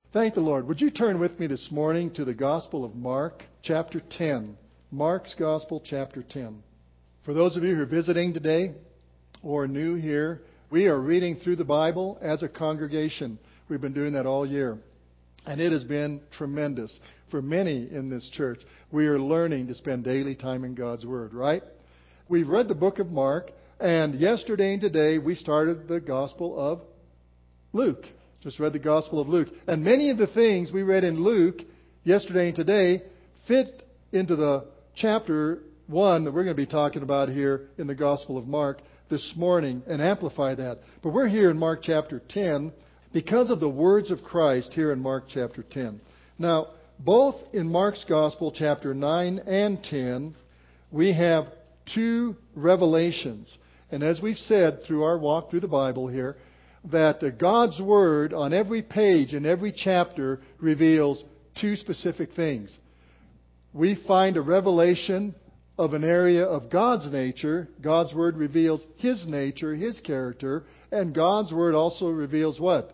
Thank the Lord. Would you turn with me this morning to the Gospel of Mark, chapter 10. Mark's Gospel, chapter 10. For those of you who are visiting today or new here, we are reading through the Bible as a congregation. We've been doing that all year. And it has been tremendous for many in this church. We are learning to spend daily time in God's Word, right? We've read the book of Mark, and yesterday and today we started the Gospel of Luke. Just read the Gospel of Luke. And many of the things we read in Luke yesterday and today fit into the chapter 1 that we're going to be talking about here in the Gospel of Mark this morning and amplify that. But we're here in Mark chapter 10 because of the words of Christ here in Mark chapter 10. Now, both in Mark's Gospel, chapter 9 and 10, we have two revelations. And as we've said through our walk through the Bible here, that God's Word on every page in every chapter reveals two specific things. We find a revelation of an area of God's nature. God's Word reveals His nature, His character, and God's Word also reveals what?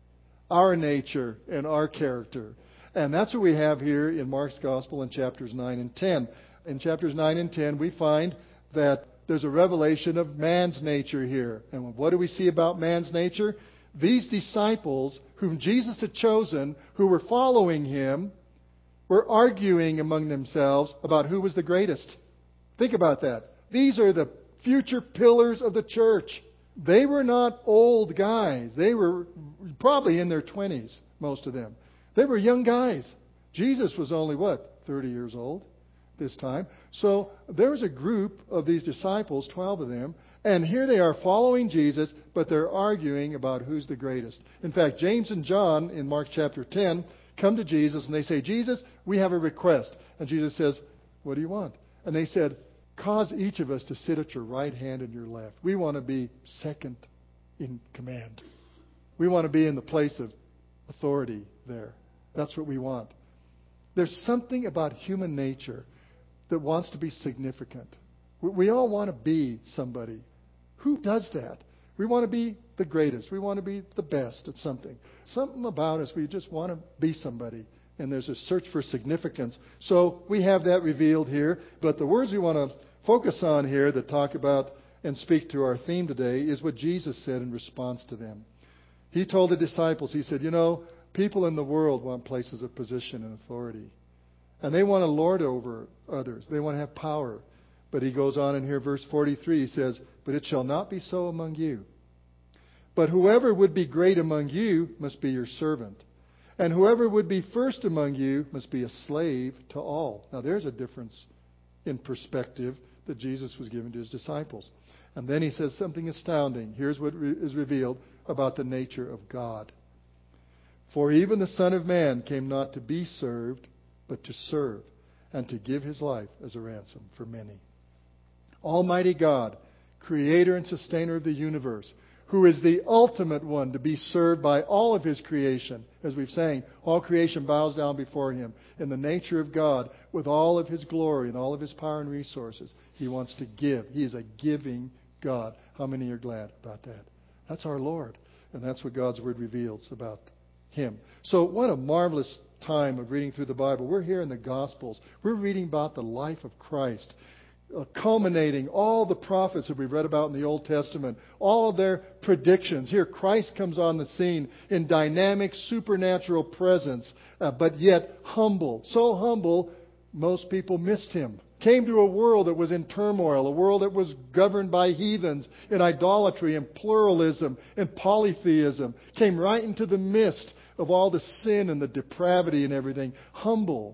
Our nature and our character. And that's what we have here in Mark's Gospel in chapters 9 and 10. In chapters 9 and 10, we find that there's a revelation of man's nature here. And what do we see about man's nature? These disciples whom Jesus had chosen, who were following Him, were arguing among themselves about who was the greatest. Think about that. These are the future pillars of the church. They were not old guys. They were probably in their 20s, most of them. They were young guys. Jesus was only, 30 years old this time. So there was a group of these disciples, 12 of them, and here they are following Jesus, but they're arguing about who's the greatest. In fact, James and John in Mark chapter 10 come to Jesus and they say, Jesus, we have a request. And Jesus says, what do you want? And they said, cause each of us to sit at your right hand and your left. We want to be second in command. We want to be in the place of authority there. That's what we want. There's something about human nature that wants to be significant. We all want to be somebody. Who does that? We want to be the greatest. We want to be the best at something. Something about us, we just want to be somebody. And there's a search for significance. So we have that revealed here. But the words we want to focus on here that talk about and speak to our theme today is what Jesus said in response to them. He told the disciples, He said, people in the world want places of position and authority. And they want to lord over others. They want to have power. But He goes on in here, verse 43, He says, but it shall not be so among you. But whoever would be great among you must be your servant. And whoever would be first among you must be a slave to all. Now there's a difference in perspective that Jesus was giving to His disciples. And then He says something astounding. Here's what is revealed about the nature of God. For even the Son of Man came not to be served, but to serve, and to give His life as a ransom for many. Almighty God, Creator and Sustainer of the universe, who is the ultimate one to be served by all of His creation. As we've sang, all creation bows down before Him. In the nature of God, with all of His glory and all of His power and resources, He wants to give. He is a giving God. How many are glad about that? That's our Lord. And that's what God's Word reveals about Him. So what a marvelous time of reading through the Bible. We're here in the Gospels. We're reading about the life of Christ, culminating all the prophets that we've read about in the Old Testament, all of their predictions. Here, Christ comes on the scene in dynamic, supernatural presence, but yet humble. So humble, most people missed Him. Came to a world that was in turmoil, a world that was governed by heathens and idolatry and pluralism and polytheism. Came right into the midst of all the sin and the depravity and everything. Humble.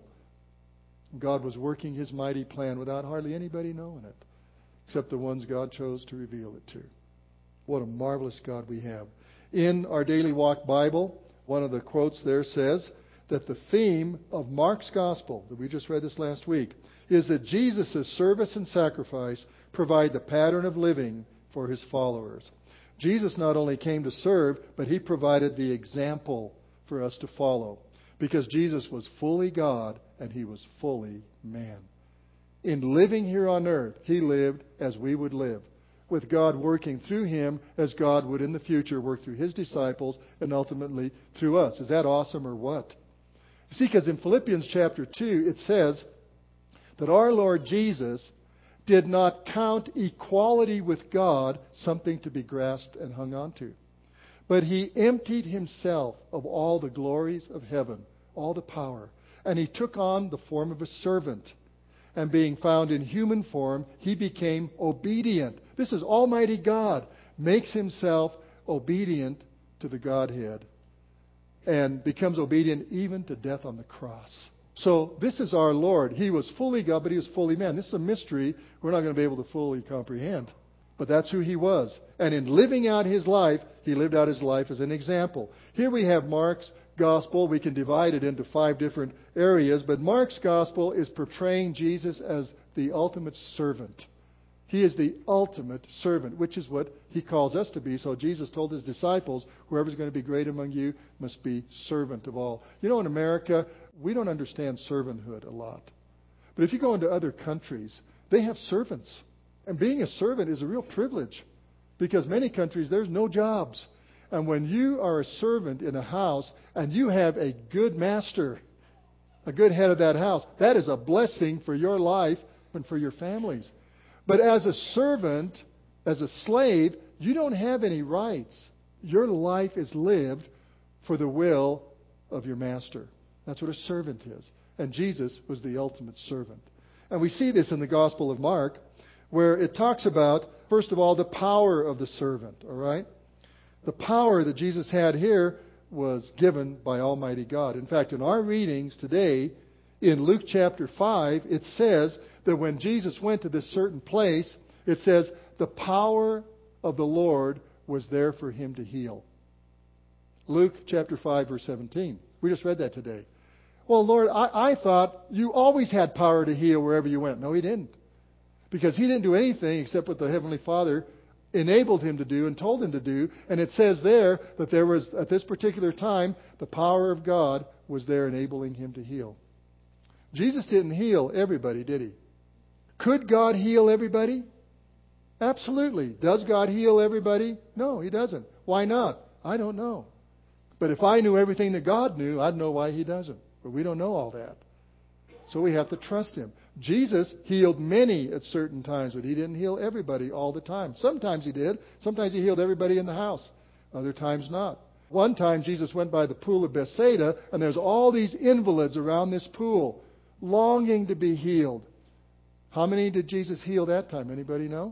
God was working His mighty plan without hardly anybody knowing it, except the ones God chose to reveal it to. What a marvelous God we have. In our Daily Walk Bible, one of the quotes there says that the theme of Mark's Gospel, that we just read this last week, is that Jesus' service and sacrifice provide the pattern of living for His followers. Jesus not only came to serve, but He provided the example for us to follow. Because Jesus was fully God and He was fully man. In living here on earth, He lived as we would live. with God working through him as God would in the future work through his disciples and ultimately through us. Is that awesome or what? You see, because in Philippians chapter 2, it says that our Lord Jesus did not count equality with God something to be grasped and hung on to. But he emptied himself of all the glories of heaven, all the power, and he took on the form of a servant. And being found in human form, he became obedient. This is Almighty God, makes himself obedient to the Godhead and becomes obedient even to death on the cross. So this is our Lord. He was fully God, but he was fully man. This is a mystery we're not going to be able to fully comprehend. But that's who he was. And in living out his life, he lived out his life as an example. Here we have Mark's gospel. We can divide it into 5 different areas. But Mark's gospel is portraying Jesus as the ultimate servant. He is the ultimate servant, which is what he calls us to be. So Jesus told his disciples, whoever's going to be great among you must be servant of all. You know, in America, we don't understand servanthood a lot. But if you go into other countries, they have servants. And being a servant is a real privilege. Because many countries, there's no jobs. And when you are a servant in a house and you have a good master, a good head of that house, that is a blessing for your life and for your families. But as a servant, as a slave, you don't have any rights. Your life is lived for the will of your master. That's what a servant is. And Jesus was the ultimate servant. And we see this in the Gospel of Mark, where it talks about, first of all, the power of the servant. All right? The power that Jesus had here was given by Almighty God. In fact, in our readings today, in Luke chapter 5, it says that when Jesus went to this certain place, it says, the power of the Lord was there for him to heal. Luke chapter 5, verse 17. We just read that today. Well, Lord, I thought you always had power to heal wherever you went. No, he didn't. Because he didn't do anything except what the Heavenly Father enabled him to do and told him to do. And it says there that there was, at this particular time, the power of God was there enabling him to heal. Jesus didn't heal everybody, did he? Could God heal everybody? Absolutely. Does God heal everybody? No, he doesn't. Why not? I don't know. But if I knew everything that God knew, I'd know why he doesn't. But we don't know all that. So we have to trust him. Jesus healed many at certain times, but he didn't heal everybody all the time. Sometimes he did. Sometimes he healed everybody in the house. Other times not. One time Jesus went by the pool of Bethsaida, and there's all these invalids around this pool, longing to be healed. How many did Jesus heal that time? Anybody know?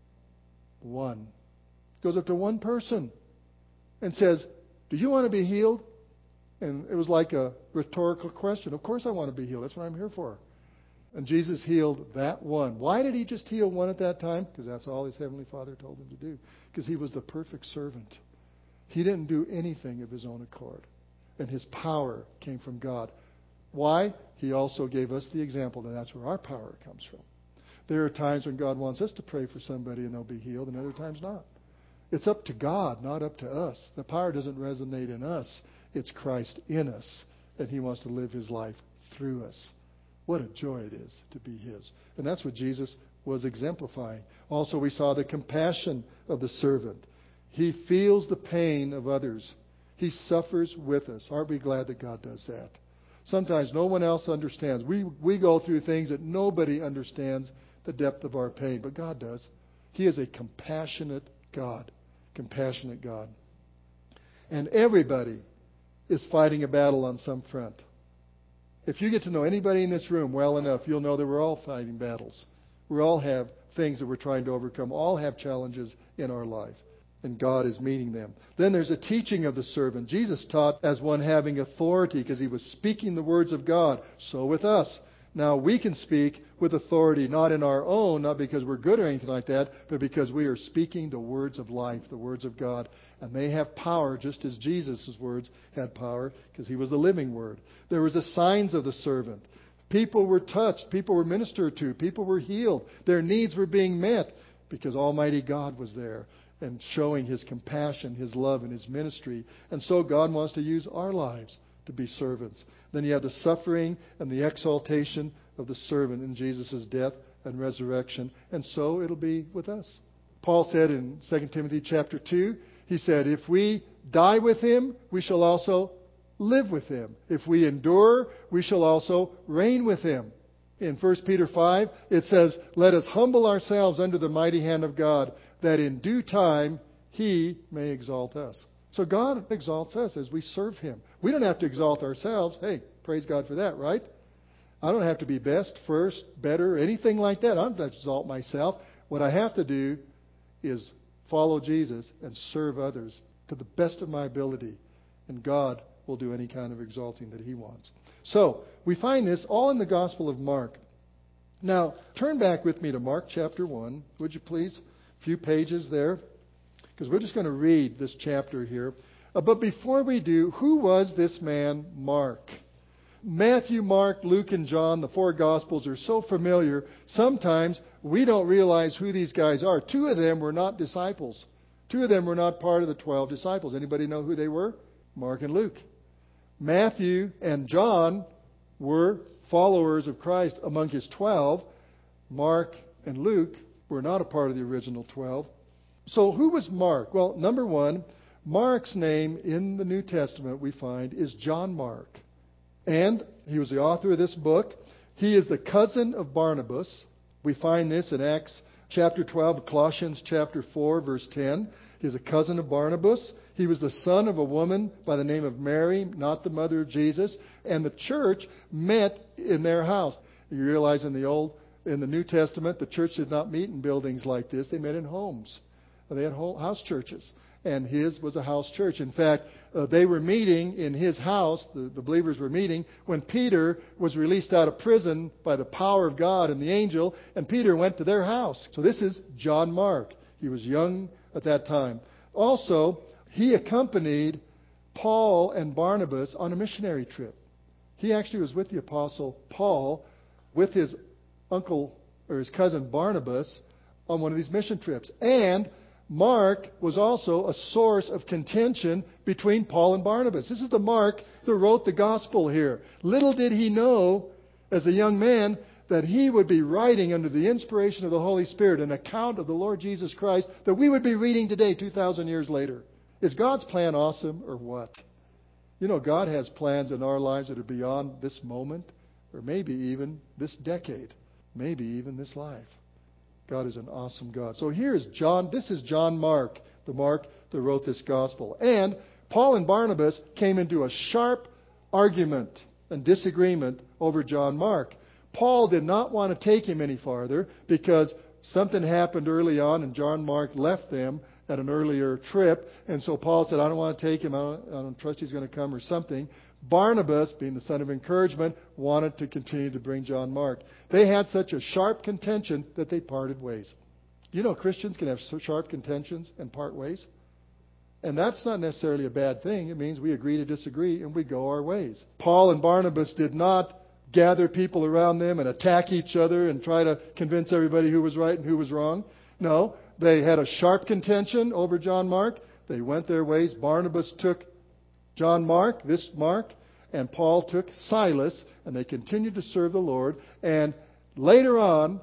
1. Goes up to one person and says, do you want to be healed? And it was like a rhetorical question. Of course I want to be healed. That's what I'm here for. And Jesus healed that one. Why did he just heal one at that time? Because that's all his Heavenly Father told him to do. Because he was the perfect servant. He didn't do anything of his own accord. And his power came from God. Why? He also gave us the example that that's where our power comes from. There are times when God wants us to pray for somebody and they'll be healed, and other times not. It's up to God, not up to us. The power doesn't resonate in us. It's Christ in us, and he wants to live his life through us. What a joy it is to be his. And that's what Jesus was exemplifying. Also, we saw the compassion of the servant. He feels the pain of others. He suffers with us. Aren't we glad that God does that? Sometimes no one else understands. We go through things that nobody understands the depth of our pain, but God does. He is a compassionate God. Compassionate God. And everybody is fighting a battle on some front. If you get to know anybody in this room well enough, you'll know that we're all fighting battles. We all have things that we're trying to overcome. All have challenges in our life. And God is meeting them. Then there's a teaching of the servant. Jesus taught as one having authority because he was speaking the words of God. So with us. Now we can speak with authority, not in our own, not because we're good or anything like that, but because we are speaking the words of life, the words of God. And they have power just as Jesus' words had power because he was the living word. There was the signs of the servant. People were touched. People were ministered to. People were healed. Their needs were being met because Almighty God was there and showing his compassion, his love, and his ministry. And so God wants to use our lives to be servants. Then you have the suffering and the exaltation of the servant in Jesus' death and resurrection. And so it'll be with us. Paul said in 2 Timothy chapter 2, he said, if we die with Him, we shall also live with Him. If we endure, we shall also reign with Him. In 1 Peter 5, it says, let us humble ourselves under the mighty hand of God, that in due time He may exalt us. So God exalts us as we serve Him. We don't have to exalt ourselves. Hey, praise God for that, right? I don't have to be best, first, better, anything like that. I don't have to exalt myself. What I have to do is follow Jesus and serve others to the best of my ability. And God will do any kind of exalting that He wants. So, we find this all in the Gospel of Mark. Now, turn back with me to Mark chapter 1, would you please? A few pages there. Because we're just going to read this chapter here. But before we do, who was this man Mark? Matthew, Mark, Luke, and John, the four Gospels, are so familiar, sometimes we don't realize who these guys are. Two of them were not disciples. Two of them were not part of the 12 disciples. Anybody know who they were? Mark and Luke. Matthew and John were followers of Christ among His 12. Mark and Luke were not a part of the original 12. So who was Mark? Well, number one, Mark's name in the New Testament we find is John Mark. And he was the author of this book. He is the cousin of Barnabas. We find this in Acts chapter 12, Colossians chapter 4, verse 10. He's a cousin of Barnabas. He was the son of a woman by the name of Mary, not the mother of Jesus. And the church met in their house. You realize in the New Testament, the church did not meet in buildings like this. They met in homes. They had whole house churches. And his was a house church. In fact, they were meeting in his house, the believers were meeting, when Peter was released out of prison by the power of God and the angel, and Peter went to their house. So this is John Mark. He was young at that time. Also, he accompanied Paul and Barnabas on a missionary trip. He actually was with the Apostle Paul, with his uncle or his cousin Barnabas, on one of these mission trips. And Mark was also a source of contention between Paul and Barnabas. This is the Mark that wrote the gospel here. Little did he know, as a young man, that he would be writing under the inspiration of the Holy Spirit an account of the Lord Jesus Christ that we would be reading today, 2,000 years later. Is God's plan awesome or what? You know, God has plans in our lives that are beyond this moment, or maybe even this decade, maybe even this life. God is an awesome God. So here's John. This is John Mark, the Mark that wrote this gospel. And Paul and Barnabas came into a sharp argument and disagreement over John Mark. Paul did not want to take him any farther because something happened early on and John Mark left them at an earlier trip. And so Paul said, I don't want to take him. I don't trust he's going to come or something. Barnabas, being the son of encouragement, wanted to continue to bring John Mark. They had such a sharp contention that they parted ways. You know, Christians can have sharp contentions and part ways. And that's not necessarily a bad thing. It means we agree to disagree and we go our ways. Paul and Barnabas did not gather people around them and attack each other and try to convince everybody who was right and who was wrong. No, they had a sharp contention over John Mark. They went their ways. Barnabas took John Mark, this Mark, and Paul took Silas, and they continued to serve the Lord. And later on,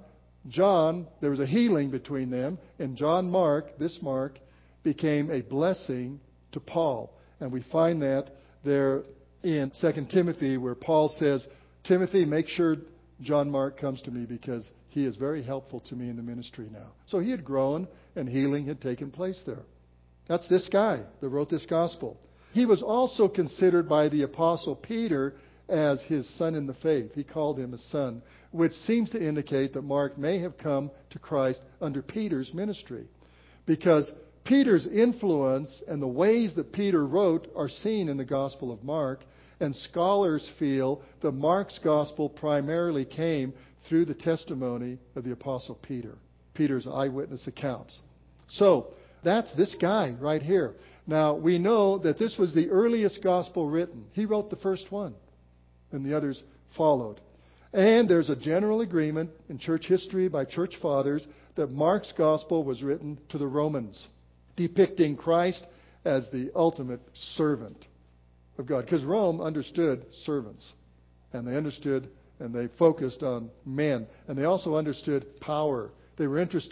there was a healing between them, and John Mark, this Mark, became a blessing to Paul. And we find that there in 2 Timothy, where Paul says, Timothy, make sure John Mark comes to me because he is very helpful to me in the ministry now. So he had grown, and healing had taken place there. That's this guy that wrote this gospel. He was also considered by the Apostle Peter as his son in the faith. He called him a son, which seems to indicate that Mark may have come to Christ under Peter's ministry. Because Peter's influence and the ways that Peter wrote are seen in the Gospel of Mark, and scholars feel that Mark's gospel primarily came through the testimony of the Apostle Peter, Peter's eyewitness accounts. So, that's this guy right here. Now, we know that this was the earliest gospel written. He wrote the first one, and the others followed. And there's a general agreement in church history by church fathers that Mark's gospel was written to the Romans, depicting Christ as the ultimate servant of God. Because Rome understood servants, and they understood and they focused on men. And they also understood power. They were interested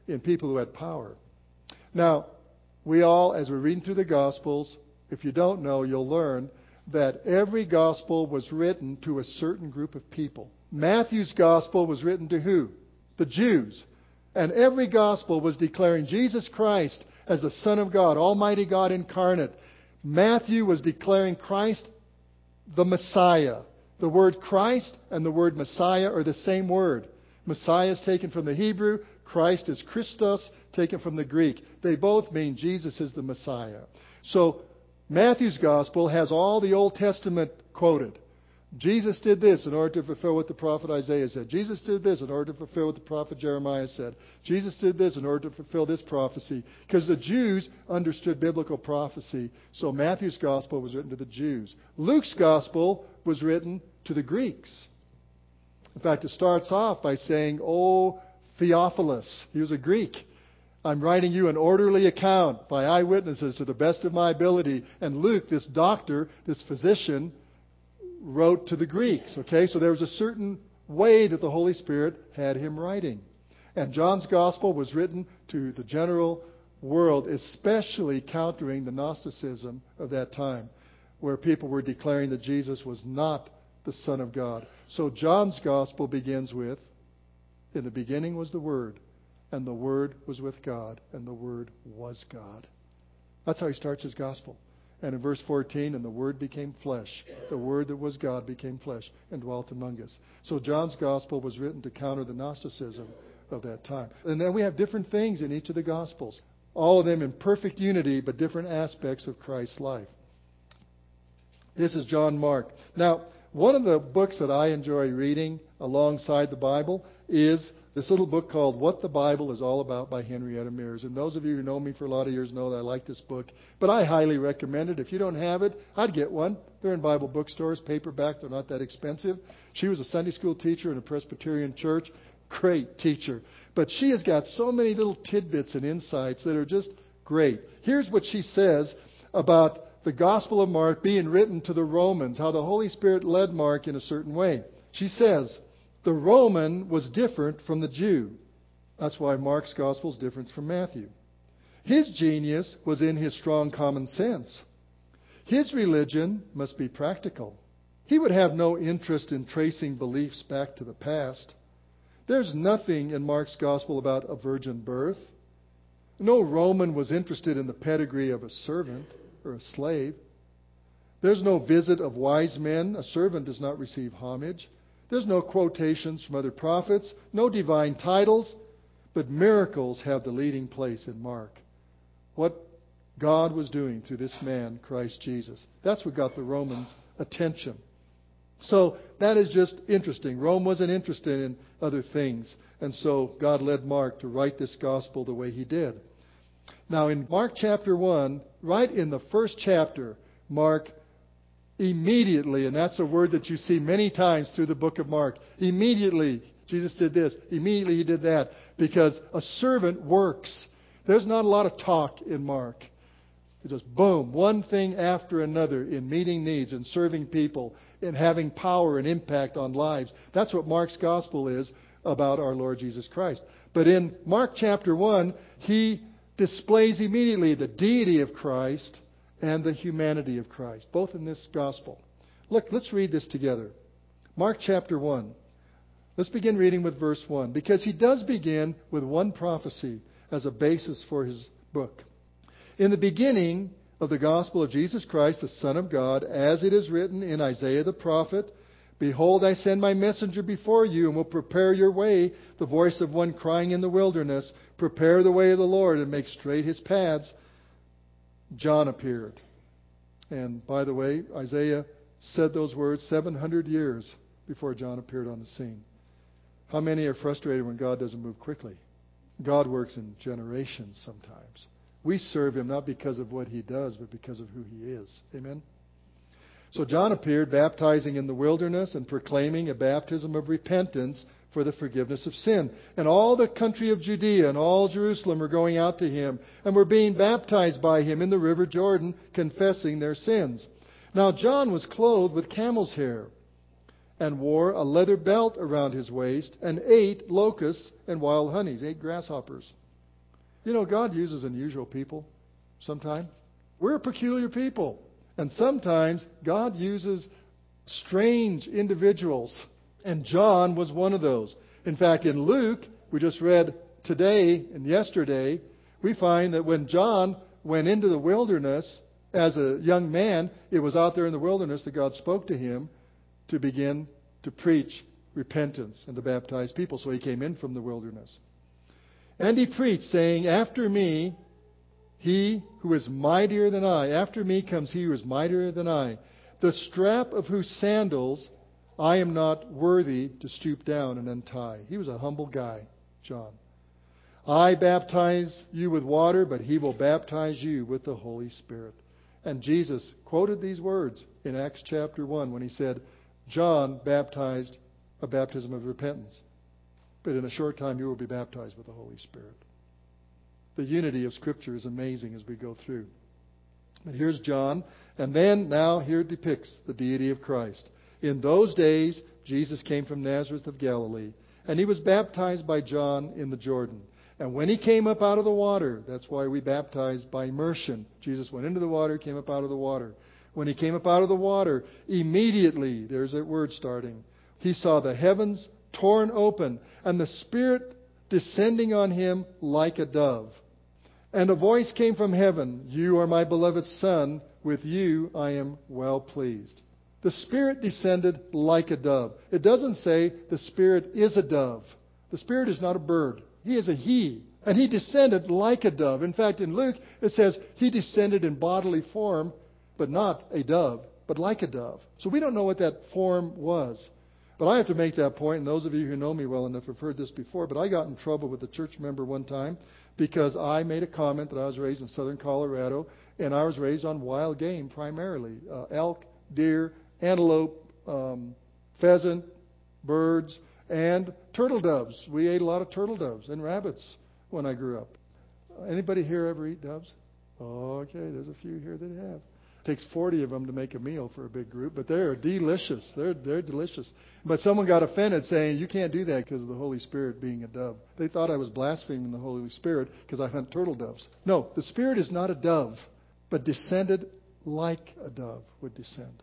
in people who had power. Now, we all, as we're reading through the Gospels, if you don't know, you'll learn that every Gospel was written to a certain group of people. Matthew's Gospel was written to who? The Jews. And every Gospel was declaring Jesus Christ as the Son of God, Almighty God incarnate. Matthew was declaring Christ the Messiah. The word Christ and the word Messiah are the same word. Messiah is taken from the Hebrew. Christ is Christos, taken from the Greek. They both mean Jesus is the Messiah. So Matthew's Gospel has all the Old Testament quoted. Jesus did this in order to fulfill what the prophet Isaiah said. Jesus did this in order to fulfill what the prophet Jeremiah said. Jesus did this in order to fulfill this prophecy. Because the Jews understood biblical prophecy. So Matthew's Gospel was written to the Jews. Luke's Gospel was written to the Greeks. In fact, it starts off by saying, "O Theophilus," he was a Greek, "I'm writing you an orderly account by eyewitnesses to the best of my ability." And Luke, this doctor, this physician, wrote to the Greeks. Okay, so there was a certain way that the Holy Spirit had him writing. And John's Gospel was written to the general world, especially countering the Gnosticism of that time, where people were declaring that Jesus was not the Son of God. So John's Gospel begins with, "In the beginning was the Word, and the Word was with God, and the Word was God." That's how he starts his Gospel. And in verse 14, "And the Word became flesh. The Word that was God became flesh and dwelt among us." So John's Gospel was written to counter the Gnosticism of that time. And then we have different things in each of the Gospels. All of them in perfect unity, but different aspects of Christ's life. This is John Mark. Now, one of the books that I enjoy reading alongside the Bible is this little book called What the Bible is All About by Henrietta Mears. And those of you who know me for a lot of years know that I like this book. But I highly recommend it. If you don't have it, I'd get one. They're in Bible bookstores, paperback. They're not that expensive. She was a Sunday school teacher in a Presbyterian church. Great teacher. But she has got so many little tidbits and insights that are just great. Here's what she says about the Gospel of Mark being written to the Romans, how the Holy Spirit led Mark in a certain way. She says, "The Roman was different from the Jew." That's why Mark's Gospel is different from Matthew. "His genius was in his strong common sense. His religion must be practical. He would have no interest in tracing beliefs back to the past. There's nothing in Mark's Gospel about a virgin birth. No Roman was interested in the pedigree of a servant or a slave. There's no visit of wise men. A servant does not receive homage. There's no quotations from other prophets, no divine titles, but miracles have the leading place in Mark." What God was doing through this man, Christ Jesus. That's what got the Romans' attention. So that is just interesting. Rome wasn't interested in other things. And so God led Mark to write this gospel the way he did. Now in Mark chapter 1, right in the first chapter, Mark immediately, and that's a word that you see many times through the book of Mark. Immediately, Jesus did this. Immediately he did that. Because a servant works. There's not a lot of talk in Mark. It just boom, one thing after another in meeting needs and serving people and having power and impact on lives. That's what Mark's gospel is about our Lord Jesus Christ. But in Mark chapter 1, he displays immediately the deity of Christ and the humanity of Christ, both in this gospel. Look, let's read this together. Mark chapter 1. Let's begin reading with verse 1, because he does begin with one prophecy as a basis for his book. "In the beginning of the gospel of Jesus Christ, the Son of God, as it is written in Isaiah the prophet, 'Behold, I send my messenger before you, and will prepare your way, the voice of one crying in the wilderness, prepare the way of the Lord, and make straight his paths.' John appeared." And by the way, Isaiah said those words 700 years before John appeared on the scene. How many are frustrated when God doesn't move quickly? God works in generations sometimes. We serve him not because of what he does, but because of who he is. Amen? So John appeared, baptizing in the wilderness and proclaiming a baptism of repentance for the forgiveness of sin. And all the country of Judea and all Jerusalem were going out to him and were being baptized by him in the river Jordan, confessing their sins. Now John was clothed with camel's hair and wore a leather belt around his waist and ate locusts and wild honeys, ate grasshoppers. You know, God uses unusual people sometimes. We're a peculiar people. And sometimes God uses strange individuals. And John was one of those. In fact, in Luke, we just read today and yesterday, we find that when John went into the wilderness as a young man, it was out there in the wilderness that God spoke to him to begin to preach repentance and to baptize people. So he came in from the wilderness. And he preached, saying, after me, he who is mightier than I. After me comes he who is mightier than I, the strap of whose sandals I am not worthy to stoop down and untie. He was a humble guy, John. I baptize you with water, but he will baptize you with the Holy Spirit. And Jesus quoted these words in Acts chapter 1 when he said, John baptized a baptism of repentance, but in a short time you will be baptized with the Holy Spirit. The unity of Scripture is amazing as we go through. But here's John, and then now here it depicts the deity of Christ. In those days, Jesus came from Nazareth of Galilee, and he was baptized by John in the Jordan. And when he came up out of the water, that's why we baptize by immersion. Jesus went into the water, came up out of the water. When he came up out of the water, immediately, there's that word starting, he saw the heavens torn open, and the Spirit descending on him like a dove. And a voice came from heaven, You are my beloved Son, with you I am well pleased. The Spirit descended like a dove. It doesn't say the Spirit is a dove. The Spirit is not a bird. He is a He. And He descended like a dove. In fact, in Luke, it says He descended in bodily form, but not a dove, but like a dove. So we don't know what that form was. But I have to make that point, and those of you who know me well enough have heard this before, but I got in trouble with a church member one time because I made a comment that I was raised in southern Colorado, and I was raised on wild game primarily. Elk, deer, antelope, pheasant, birds, and turtle doves. We ate a lot of turtle doves and rabbits when I grew up. Anybody here ever eat doves? Okay, there's a few here that have. It takes 40 of them to make a meal for a big group, but they're delicious. They're delicious. But someone got offended saying, you can't do that because of the Holy Spirit being a dove. They thought I was blaspheming the Holy Spirit because I hunt turtle doves. No, the Spirit is not a dove, but descended like a dove would descend.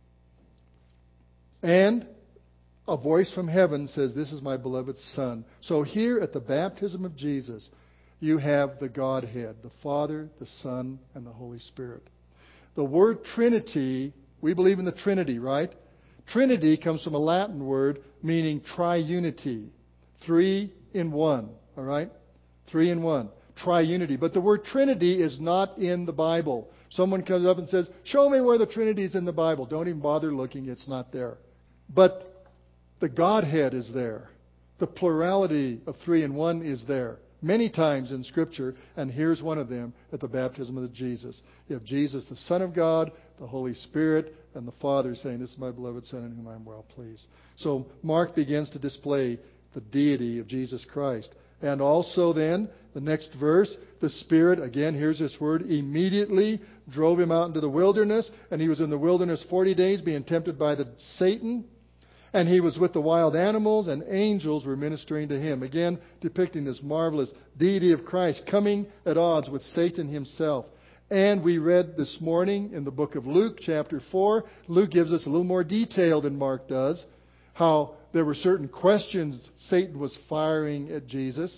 And a voice from heaven says, This is my beloved Son. So here at the baptism of Jesus, you have the Godhead, the Father, the Son, and the Holy Spirit. The word Trinity, we believe in the Trinity, right? Trinity comes from a Latin word meaning triunity. 3 in 1, all right? 3 in 1. Triunity. But the word Trinity is not in the Bible. Someone comes up and says, show me where the Trinity is in the Bible. Don't even bother looking. It's not there. But the Godhead is there. The plurality of 3 in 1 is there. Many times in Scripture, and here's one of them at the baptism of Jesus. You have Jesus, the Son of God, the Holy Spirit, and the Father saying, This is my beloved Son in whom I am well pleased. So Mark begins to display the deity of Jesus Christ. And also then, the next verse, the Spirit, again, here's this word, immediately drove him out into the wilderness, and he was in the wilderness 40 days being tempted by Satan. And he was with the wild animals, and angels were ministering to him. Again, depicting this marvelous deity of Christ coming at odds with Satan himself. And we read this morning in the book of Luke, chapter 4, Luke gives us a little more detail than Mark does, how there were certain questions Satan was firing at Jesus.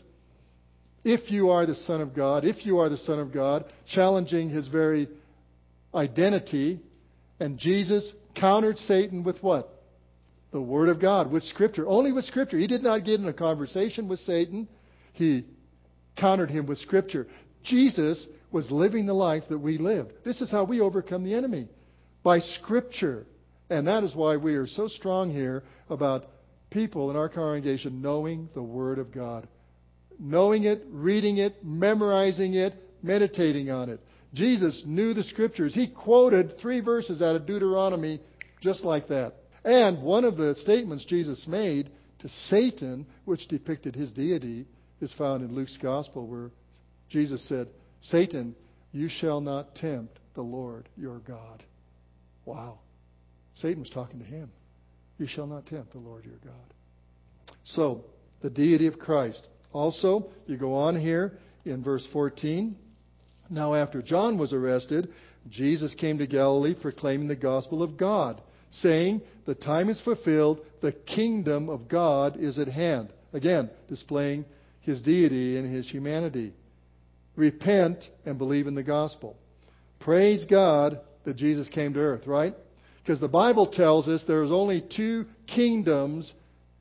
If you are the Son of God, if you are the Son of God, challenging his very identity. And Jesus countered Satan with what? The Word of God, with Scripture. Only with Scripture. He did not get in a conversation with Satan. He countered him with Scripture. Jesus was living the life that we lived. This is how we overcome the enemy. By Scripture. And that is why we are so strong here about people in our congregation knowing the Word of God. Knowing it, reading it, memorizing it, meditating on it. Jesus knew the Scriptures. He quoted 3 verses out of Deuteronomy just like that. And one of the statements Jesus made to Satan, which depicted his deity, is found in Luke's Gospel, where Jesus said, Satan, you shall not tempt the Lord your God. Wow. Satan was talking to him. You shall not tempt the Lord your God. So, the deity of Christ. Also, you go on here in verse 14. Now after John was arrested, Jesus came to Galilee proclaiming the gospel of God, saying, the time is fulfilled, the kingdom of God is at hand. Again, displaying His deity and His humanity. Repent and believe in the gospel. Praise God that Jesus came to earth, right? Because the Bible tells us there's only two kingdoms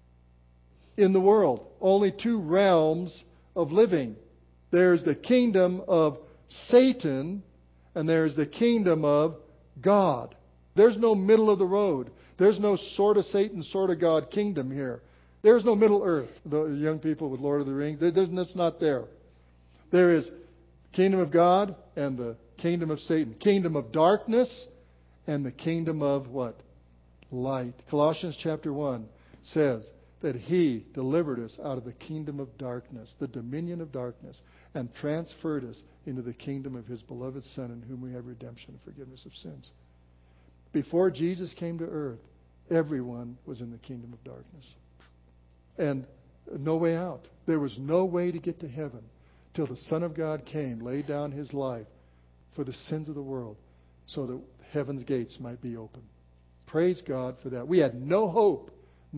in the world. Only two realms of living. There's the kingdom of Satan and there's the kingdom of God. There's no middle of the road. There's no sort of Satan, sort of God kingdom here. There's no Middle Earth. The young people with Lord of the Rings, that's not there. There is kingdom of God and the kingdom of Satan. Kingdom of darkness and the kingdom of what? Light. Colossians chapter 1 says that He delivered us out of the kingdom of darkness, the dominion of darkness, and transferred us into the kingdom of His beloved Son, in whom we have redemption and forgiveness of sins. Before Jesus came to earth, everyone was in the kingdom of darkness. And no way out. There was no way to get to heaven till the Son of God came, laid down His life for the sins of the world, so that heaven's gates might be open. Praise God for that. We had no hope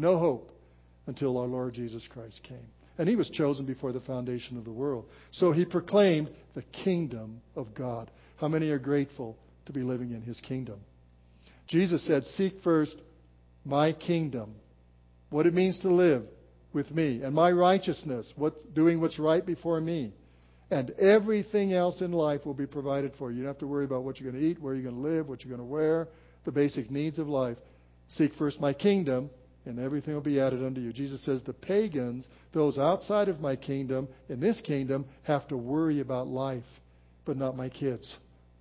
until our Lord Jesus Christ came. And He was chosen before the foundation of the world. So He proclaimed the kingdom of God. How many are grateful to be living in His kingdom? Jesus said, seek first my kingdom. What it means to live with me. And my righteousness. Doing what's right before me. And everything else in life will be provided for you. You don't have to worry about what you're going to eat, where you're going to live, what you're going to wear. The basic needs of life. Seek first my kingdom, and everything will be added unto you. Jesus says the pagans, those outside of my kingdom, in this kingdom, have to worry about life, but not my kids.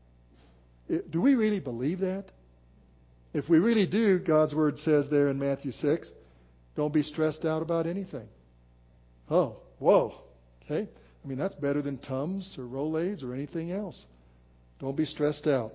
Do we really believe that? If we really do, God's Word says there in Matthew 6, don't be stressed out about anything. Oh, whoa. Okay? I mean, that's better than Tums or Rolaids or anything else. Don't be stressed out.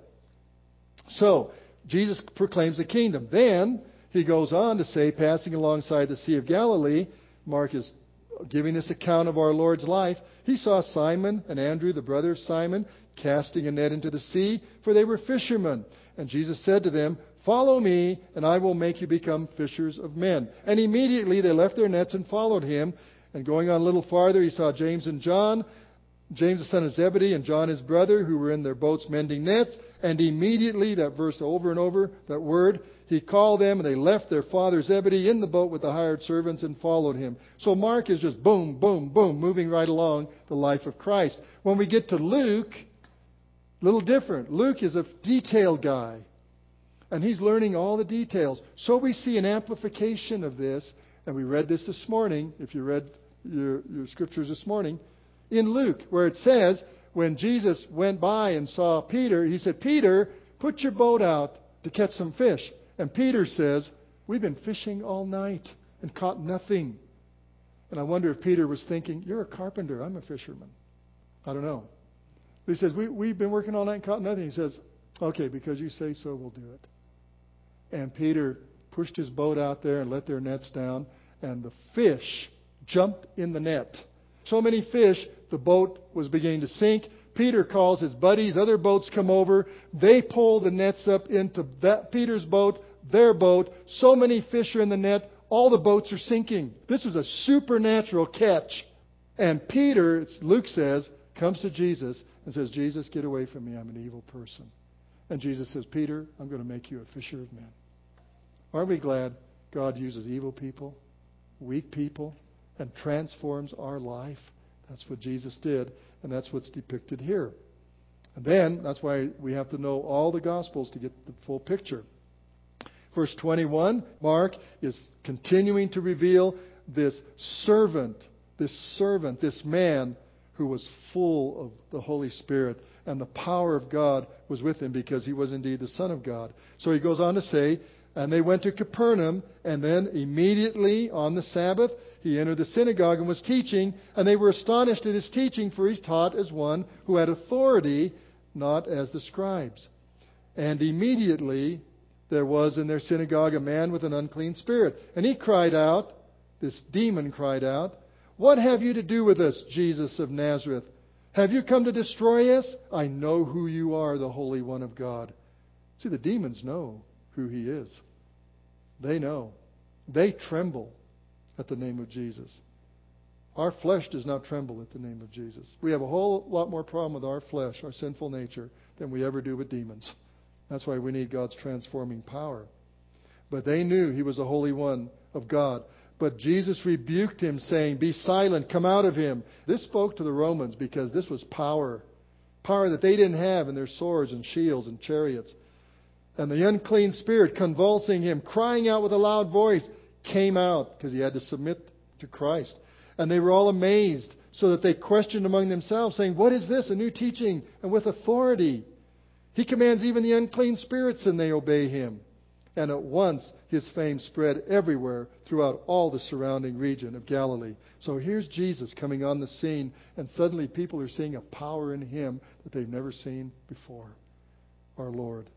So, Jesus proclaims the kingdom. Then, He goes on to say, passing alongside the Sea of Galilee, Mark is giving this account of our Lord's life, He saw Simon and Andrew, the brother of Simon, casting a net into the sea, for they were fishermen. And Jesus said to them, follow me, and I will make you become fishers of men. And immediately they left their nets and followed Him. And going on a little farther, He saw James and John, James the son of Zebedee, and John his brother, who were in their boats mending nets. And immediately, that verse over and over, that word, He called them, and they left their father Zebedee in the boat with the hired servants and followed Him. So Mark is just boom, boom, boom, moving right along the life of Christ. When we get to Luke, a little different. Luke is a detailed guy. And he's learning all the details. So we see an amplification of this, and we read this morning, if you read your scriptures this morning, in Luke, where it says, when Jesus went by and saw Peter, He said, Peter, put your boat out to catch some fish. And Peter says, we've been fishing all night and caught nothing. And I wonder if Peter was thinking, you're a carpenter, I'm a fisherman. I don't know. But he says, we've been working all night and caught nothing. He says, okay, because you say so, we'll do it. And Peter pushed his boat out there and let their nets down, and the fish jumped in the net. So many fish, the boat was beginning to sink. Peter calls his buddies, other boats come over. They pull the nets up into Peter's boat, their boat. So many fish are in the net, all the boats are sinking. This was a supernatural catch. And Peter, Luke says, comes to Jesus and says, Jesus, get away from me, I'm an evil person. And Jesus says, Peter, I'm going to make you a fisher of men. Aren't we glad God uses evil people, weak people, and transforms our life? That's what Jesus did, and that's what's depicted here. And then, that's why we have to know all the Gospels to get the full picture. Verse 21, Mark is continuing to reveal this servant, this man who was full of the Holy Spirit, and the power of God was with him because he was indeed the Son of God. So he goes on to say, and they went to Capernaum, and then immediately on the Sabbath, He entered the synagogue and was teaching, and they were astonished at His teaching, for He taught as one who had authority, not as the scribes. And immediately there was in their synagogue a man with an unclean spirit. And he cried out, this demon cried out, what have you to do with us, Jesus of Nazareth? Have you come to destroy us? I know who you are, the Holy One of God. See, the demons know who He is. They know. They tremble at the name of Jesus. Our flesh does not tremble at the name of Jesus. We have a whole lot more problem with our flesh, our sinful nature, than we ever do with demons. That's why we need God's transforming power. But they knew He was the Holy One of God. But Jesus rebuked him, saying, "Be silent, come out of him." This spoke to the Romans because this was power. Power that they didn't have in their swords and shields and chariots. And the unclean spirit, convulsing him, crying out with a loud voice, came out because he had to submit to Christ. And they were all amazed, so that they questioned among themselves, saying, "What is this? A new teaching and with authority. He commands even the unclean spirits, and they obey him." And at once his fame spread everywhere throughout all the surrounding region of Galilee. So here's Jesus coming on the scene, and suddenly people are seeing a power in Him that they've never seen before. Our Lord.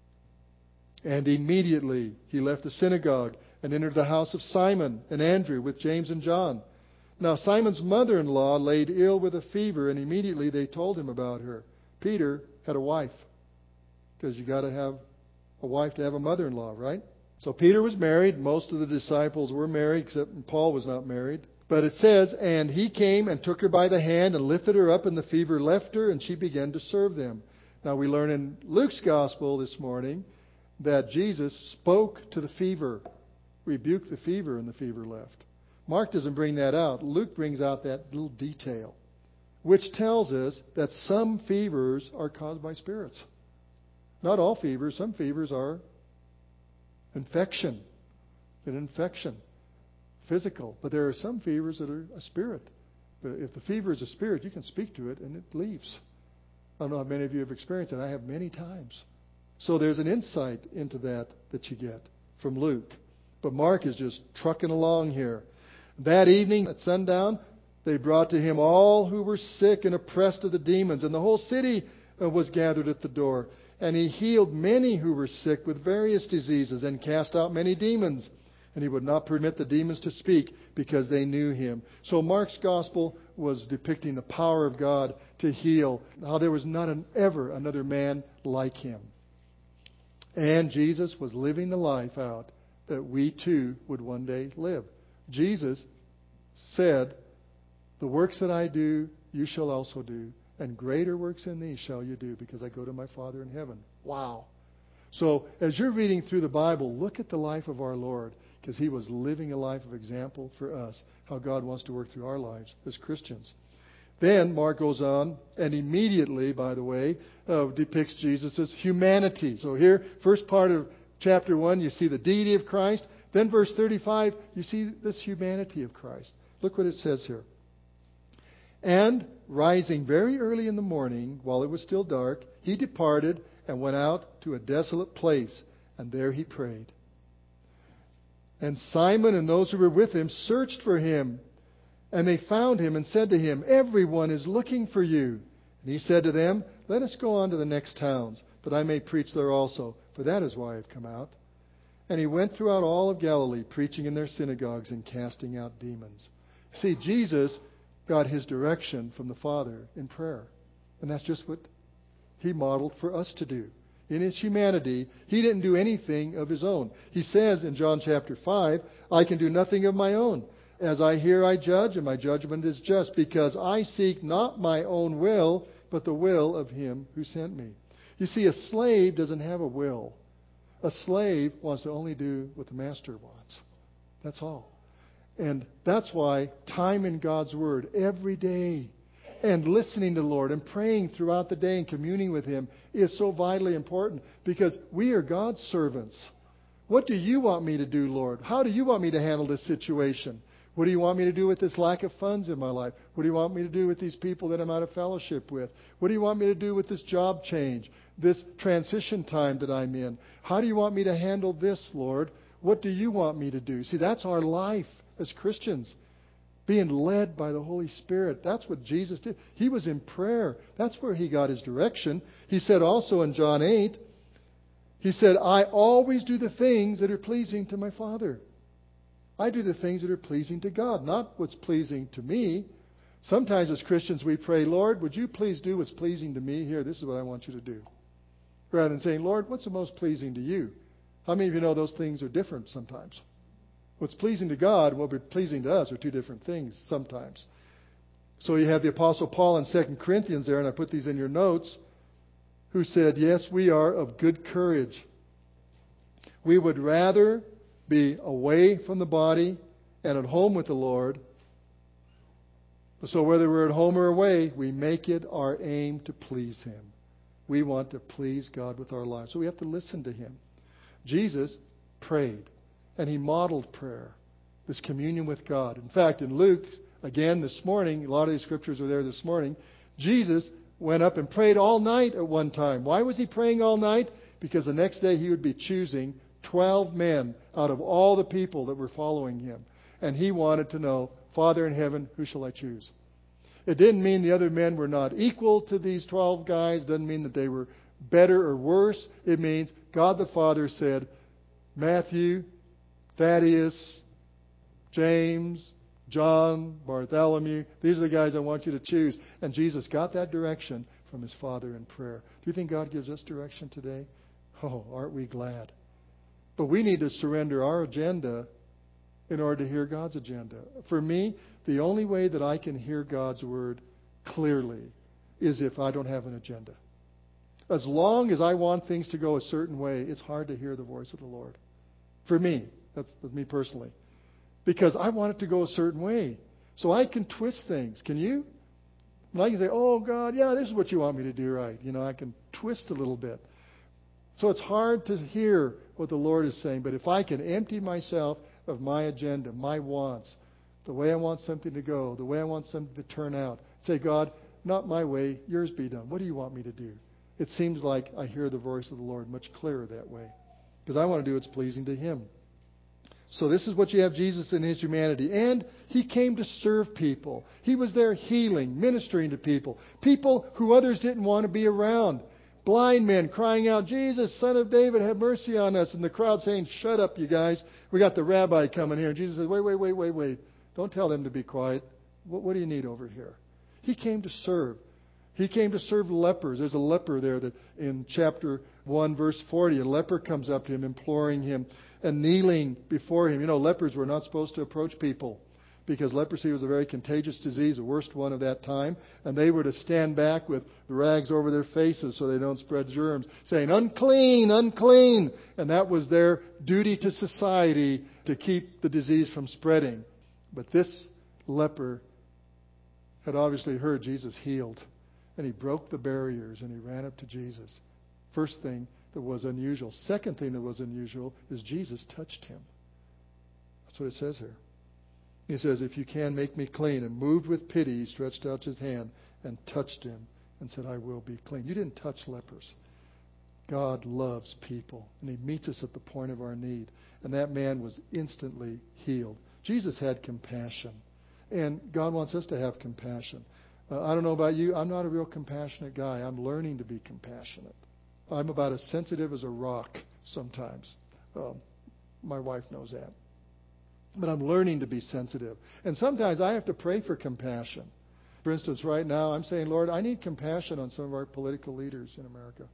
And immediately he left the synagogue and entered the house of Simon and Andrew with James and John. Now Simon's mother-in-law laid ill with a fever, and immediately they told him about her. Peter had a wife, because you got to have a wife to have a mother-in-law, right? So Peter was married. Most of the disciples were married, except Paul was not married. But it says, "And he came and took her by the hand and lifted her up, and the fever left her, and she began to serve them." Now we learn in Luke's gospel this morning that Jesus spoke to the fever, rebuked the fever, and the fever left. Mark doesn't bring that out. Luke brings out that little detail, which tells us that some fevers are caused by spirits. Not all fevers. Some fevers are infection. An infection. Physical. But there are some fevers that are a spirit. But if the fever is a spirit, you can speak to it and it leaves. I don't know how many of you have experienced it. I have many times. So there's an insight into that you get from Luke. But Mark is just trucking along here. That evening at sundown, they brought to him all who were sick and oppressed of the demons, and the whole city was gathered at the door. And he healed many who were sick with various diseases and cast out many demons. And he would not permit the demons to speak because they knew him. So Mark's gospel was depicting the power of God to heal. How there was not ever another man like him. And Jesus was living the life out that we too would one day live. Jesus said, "The works that I do, you shall also do. And greater works than these shall you do, because I go to my Father in heaven." Wow. So as you're reading through the Bible, look at the life of our Lord, because He was living a life of example for us, how God wants to work through our lives as Christians. Then Mark goes on, and immediately, by the way, depicts Jesus' humanity. So here, first part of chapter 1, you see the deity of Christ. Then verse 35, you see this humanity of Christ. Look what it says here. "And rising very early in the morning, while it was still dark, he departed and went out to a desolate place, and there he prayed. And Simon and those who were with him searched for him, and they found him and said to him, 'Everyone is looking for you.' And he said to them, 'Let us go on to the next towns, that I may preach there also, for that is why I have come out.' And he went throughout all of Galilee, preaching in their synagogues and casting out demons." See, Jesus got His direction from the Father in prayer. And that's just what He modeled for us to do. In His humanity, He didn't do anything of His own. He says in John chapter 5, "I can do nothing of my own. As I hear, I judge, and my judgment is just, because I seek not my own will, but the will of Him who sent me." You see, a slave doesn't have a will. A slave wants to only do what the master wants. That's all. And that's why time in God's Word every day, and listening to the Lord and praying throughout the day and communing with Him is so vitally important, because we are God's servants. What do you want me to do, Lord? How do you want me to handle this situation? What do you want me to do with this lack of funds in my life? What do you want me to do with these people that I'm out of fellowship with? What do you want me to do with this job change, this transition time that I'm in? How do you want me to handle this, Lord? What do you want me to do? See, that's our life as Christians, being led by the Holy Spirit. That's what Jesus did. He was in prayer. That's where He got His direction. He said also in John 8, He said, "I always do the things that are pleasing to my Father." I do the things that are pleasing to God, not what's pleasing to me. Sometimes as Christians we pray, Lord, would you please do what's pleasing to me here? This is what I want you to do. Rather than saying, Lord, what's the most pleasing to you? How many of you know those things are different sometimes? What's pleasing to God and what will be pleasing to us are two different things sometimes. So you have the Apostle Paul in 2 Corinthians there, and I put these in your notes, who said, yes, we are of good courage. We would rather be away from the body and at home with the Lord. So whether we're at home or away, we make it our aim to please Him. We want to please God with our lives. So we have to listen to Him. Jesus prayed, and He modeled prayer, this communion with God. In fact, in Luke, again this morning, a lot of these scriptures are there this morning, Jesus went up and prayed all night at one time. Why was He praying all night? Because the next day He would be choosing 12 men out of all the people that were following Him. And He wanted to know, Father in heaven, who shall I choose? It didn't mean the other men were not equal to these 12 guys. It doesn't mean that they were better or worse. It means God the Father said, Matthew, Thaddeus, James, John, Bartholomew, these are the guys I want you to choose. And Jesus got that direction from His Father in prayer. Do you think God gives us direction today? Oh, aren't we glad? But we need to surrender our agenda in order to hear God's agenda. For me, the only way that I can hear God's Word clearly is if I don't have an agenda. As long as I want things to go a certain way, it's hard to hear the voice of the Lord. For me, that's me personally. Because I want it to go a certain way. So I can twist things. Can you? And I can say, oh, God, yeah, this is what you want me to do, right? I can twist a little bit. So it's hard to hear what the Lord is saying. But if I can empty myself of my agenda, my wants, the way I want something to go, the way I want something to turn out, say, God, not my way, yours be done. What do you want me to do? It seems like I hear the voice of the Lord much clearer that way. Because I want to do what's pleasing to Him. So this is what you have Jesus in His humanity. And He came to serve people. He was there healing, ministering to people. People who others didn't want to be around. Blind men crying out, Jesus, Son of David, have mercy on us. And the crowd saying, shut up, you guys. We got the rabbi coming here. And Jesus says, wait. Don't tell them to be quiet. What do you need over here? He came to serve. He came to serve lepers. There's a leper there that in chapter 1, verse 40, a leper comes up to Him, imploring Him and kneeling before Him. Lepers were not supposed to approach people because leprosy was a very contagious disease, the worst one of that time. And they were to stand back with rags over their faces so they don't spread germs, saying, unclean, unclean. And that was their duty to society to keep the disease from spreading. But this leper had obviously heard Jesus healed. And he broke the barriers and he ran up to Jesus. First thing that was unusual. Second thing that was unusual is Jesus touched him. That's what it says here. He says, if you can, make me clean. And moved with pity, he stretched out his hand and touched him and said, I will be clean. You didn't touch lepers. God loves people. And He meets us at the point of our need. And that man was instantly healed. Jesus had compassion. And God wants us to have compassion. I don't know about you. I'm not a real compassionate guy. I'm learning to be compassionate. I'm about as sensitive as a rock sometimes. My wife knows that. But I'm learning to be sensitive. And sometimes I have to pray for compassion. For instance, right now I'm saying, Lord, I need compassion on some of our political leaders in America.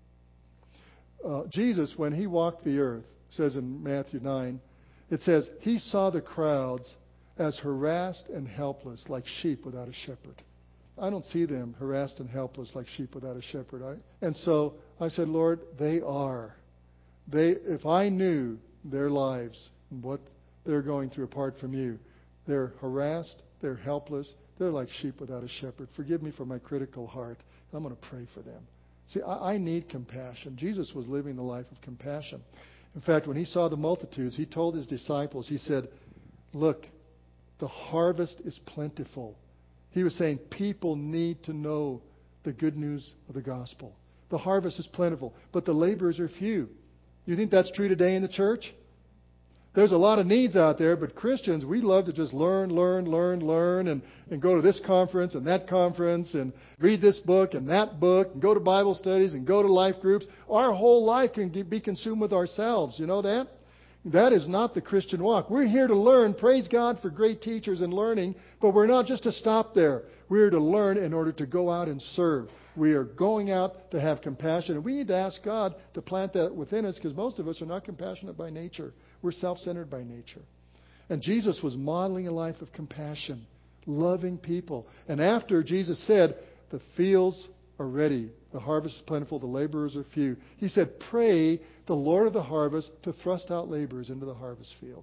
Jesus, when He walked the earth, says in Matthew 9, it says, He saw the crowds as harassed and helpless like sheep without a shepherd. I don't see them harassed and helpless like sheep without a shepherd. And so I said, Lord, they are. If I knew their lives and what they're going through apart from You, they're harassed, they're helpless, they're like sheep without a shepherd. Forgive me for my critical heart. I'm going to pray for them. See, I need compassion. Jesus was living the life of compassion. In fact, when He saw the multitudes, He told His disciples, He said, look, the harvest is plentiful. He was saying people need to know the good news of the gospel. The harvest is plentiful, but the laborers are few. You think that's true today in the church? There's a lot of needs out there, but Christians, we love to just learn, and go to this conference and that conference, and read this book and that book, and go to Bible studies and go to life groups. Our whole life can be consumed with ourselves. You know that? That is not the Christian walk. We're here to learn. Praise God for great teachers and learning. But we're not just to stop there. We're to learn in order to go out and serve. We are going out to have compassion. And we need to ask God to plant that within us, because most of us are not compassionate by nature. We're self-centered by nature. And Jesus was modeling a life of compassion, loving people. And after Jesus said, the fields are ready, the harvest is plentiful, the laborers are few, He said, pray the Lord of the harvest to thrust out laborers into the harvest field.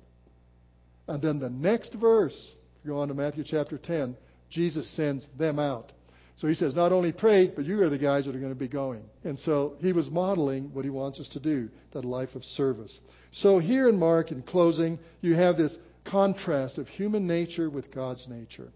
And then the next verse, if you go on to Matthew chapter 10, Jesus sends them out. So He says, not only pray, but you are the guys that are going to be going. And so He was modeling what He wants us to do, that life of service. So here in Mark, in closing, you have this contrast of human nature with God's nature.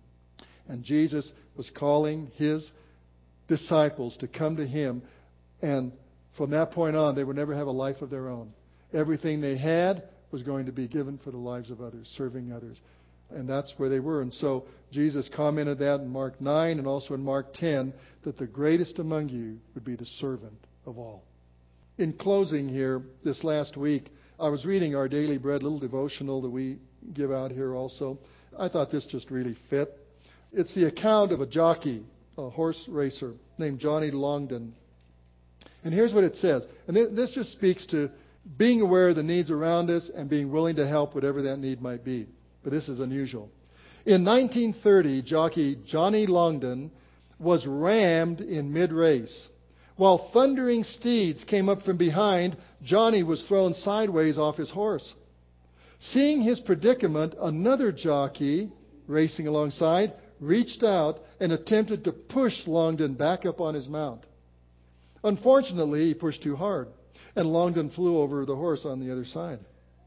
And Jesus was calling His disciples to come to Him, and from that point on, they would never have a life of their own. Everything they had was going to be given for the lives of others, serving others. And that's where they were. And so Jesus commented that in Mark 9 and also in Mark 10, that the greatest among you would be the servant of all. In closing here, this last week, I was reading Our Daily Bread, little devotional that we give out here also. I thought this just really fit. It's the account of a jockey, a horse racer named Johnny Longden. And here's what it says. And this just speaks to being aware of the needs around us and being willing to help whatever that need might be. But this is unusual. In 1930, jockey Johnny Longden was rammed in mid-race. While thundering steeds came up from behind, Johnny was thrown sideways off his horse. Seeing his predicament, another jockey racing alongside reached out and attempted to push Longden back up on his mount. Unfortunately, he pushed too hard, and Longden flew over the horse on the other side.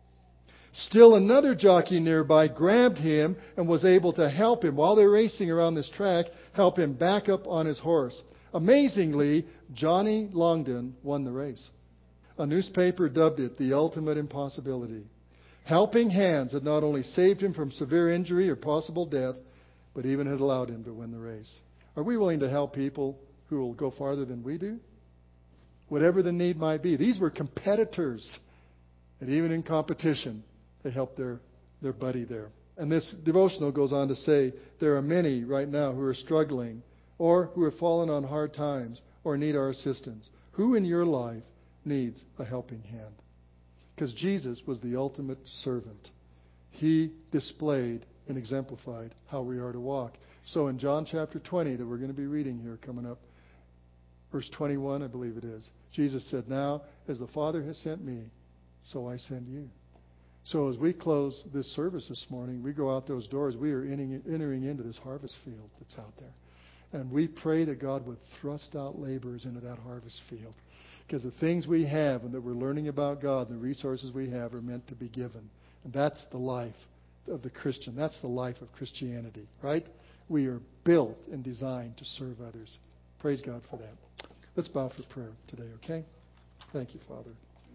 Still another jockey nearby grabbed him and was able to help him, while they're racing around this track, help him back up on his horse. Amazingly, Johnny Longden won the race. A newspaper dubbed it the ultimate impossibility. Helping hands had not only saved him from severe injury or possible death, but even had allowed him to win the race. Are we willing to help people who will go farther than we do? Whatever the need might be. These were competitors. And even in competition, they helped their buddy there. And this devotional goes on to say, there are many right now who are struggling or who have fallen on hard times or need our assistance. Who in your life needs a helping hand? Because Jesus was the ultimate servant. He displayed and exemplified how we are to walk. So in John chapter 20 that we're going to be reading here coming up, verse 21, I believe it is, Jesus said, now, as the Father has sent me, so I send you. So as we close this service this morning, we go out those doors, we are entering into this harvest field that's out there. And we pray that God would thrust out laborers into that harvest field. Because the things we have and that we're learning about God, the resources we have are meant to be given. And that's the life of the Christian. That's the life of Christianity, right? We are built and designed to serve others. Praise God for that. Let's bow for prayer today, okay? Thank you, Father.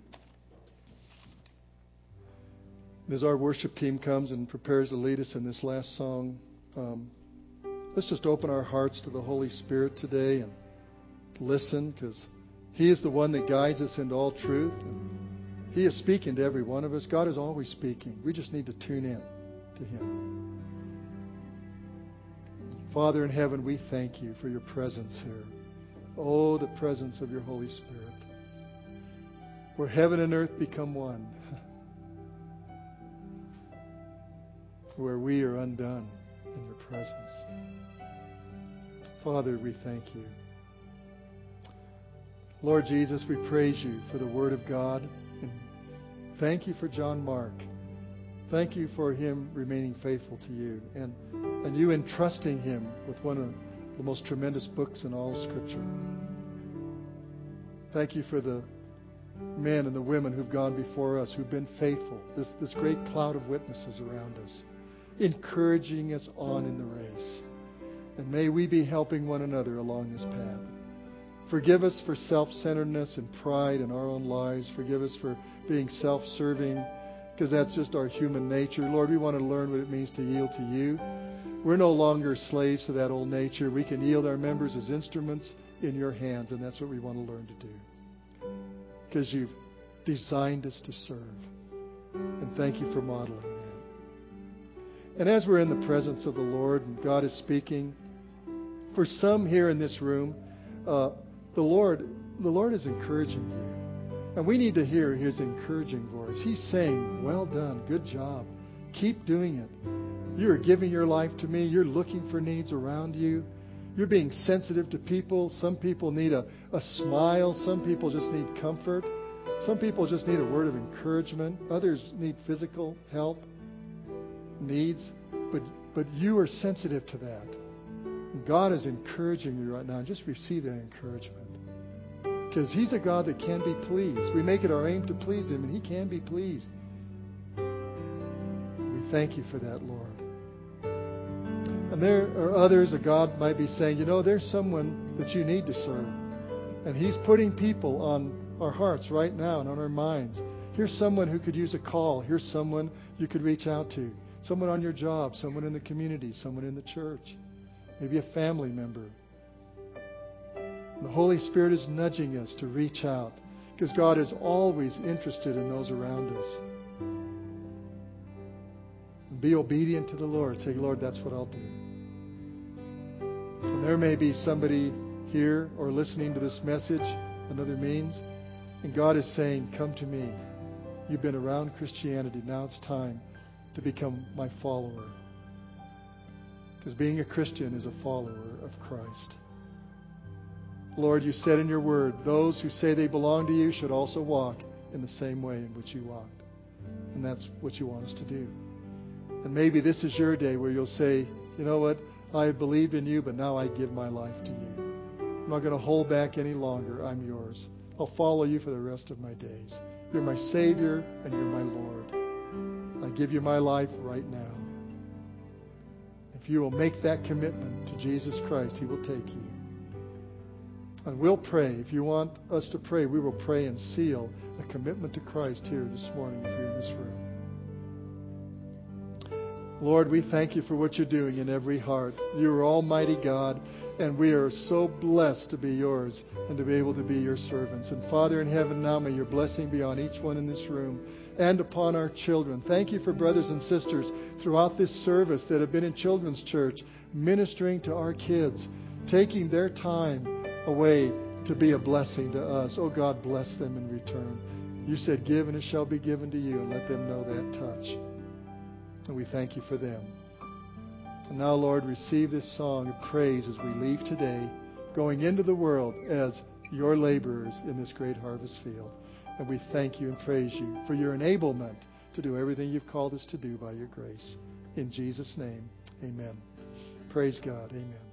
And as our worship team comes and prepares to lead us in this last song, let's just open our hearts to the Holy Spirit today and listen, because He is the one that guides us into all truth. And He is speaking to every one of us. God is always speaking. We just need to tune in to Him. Father in heaven, we thank You for Your presence here. Oh, the presence of Your Holy Spirit. Where heaven and earth become one. Where we are undone in Your presence. Father, we thank You. Lord Jesus, we praise You for the Word of God. And thank You for John Mark. Thank You for him remaining faithful to You. And You entrusting him with one of the most tremendous books in all Scripture. Thank You for the men and the women who've gone before us, who've been faithful. This great cloud of witnesses around us, encouraging us on in the race. And may we be helping one another along this path. Forgive us for self-centeredness and pride in our own lives. Forgive us for being self-serving, because that's just our human nature. Lord, we want to learn what it means to yield to You. We're no longer slaves to that old nature. We can yield our members as instruments in Your hands, and that's what we want to learn to do. Because You've designed us to serve. And thank you for modeling that. And as we're in the presence of the Lord and God is speaking, for some here in this room, the Lord is encouraging you. And we need to hear His encouraging voice. He's saying, well done, good job. Keep doing it. You're giving your life to me. You're looking for needs around you. You're being sensitive to people. Some people need a smile. Some people just need comfort. Some people just need a word of encouragement. Others need physical help, needs. But you are sensitive to that. And God is encouraging you right now. And just receive that encouragement. Because He's a God that can be pleased. We make it our aim to please Him, and He can be pleased. We thank you for that, Lord. And there are others that God might be saying, there's someone that you need to serve. And He's putting people on our hearts right now and on our minds. Here's someone who could use a call. Here's someone you could reach out to. Someone on your job, someone in the community, someone in the church. Maybe a family member. The Holy Spirit is nudging us to reach out because God is always interested in those around us. And be obedient to the Lord. Say, Lord, that's what I'll do. And there may be somebody here or listening to this message, another means, and God is saying, come to me. You've been around Christianity. Now it's time to become my follower. Because being a Christian is a follower of Christ. Lord, you said in your word, those who say they belong to you should also walk in the same way in which you walked. And that's what you want us to do. And maybe this is your day where you'll say, you know what, I have believed in you, but now I give my life to you. I'm not going to hold back any longer. I'm yours. I'll follow you for the rest of my days. You're my Savior and you're my Lord. I give you my life right now. If you will make that commitment to Jesus Christ, He will take you. And we'll pray. If you want us to pray, we will pray and seal a commitment to Christ here this morning if you're in this room. Lord, we thank you for what you're doing in every heart. You are Almighty God, and we are so blessed to be yours and to be able to be your servants. And Father in heaven, now may your blessing be on each one in this room and upon our children. Thank you for brothers and sisters throughout this service that have been in children's church, ministering to our kids, taking their time away to be a blessing to us. Oh God, bless them in return. You said, give and it shall be given to you, and let them know that touch. And we thank you for them. And now, Lord, receive this song of praise as we leave today, going into the world as your laborers in this great harvest field. And we thank you and praise you for your enablement to do everything you've called us to do by your grace. In Jesus' name, amen. Praise God. Amen.